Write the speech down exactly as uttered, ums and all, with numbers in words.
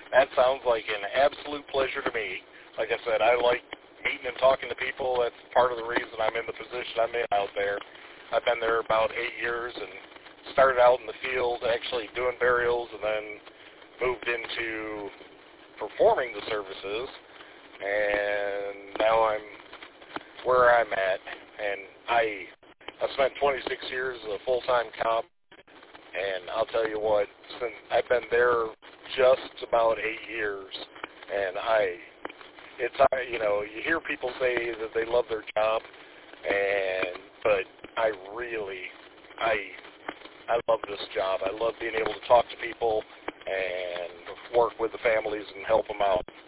That sounds like an absolute pleasure to me. Like I said, I like meeting and talking to people. That's part of the reason I'm in the position I'm in out there. I've been there about eight years and started out in the field actually doing burials and then moved into performing the services. And now I'm where I'm at. And I, I spent twenty-six years as a full-time cop. And I'll tell you what, since I've been there just about eight years, and I, it's, you know, you hear people say that they love their job, and, but I really, I, I love this job. I love being able to talk to people and work with the families and help them out.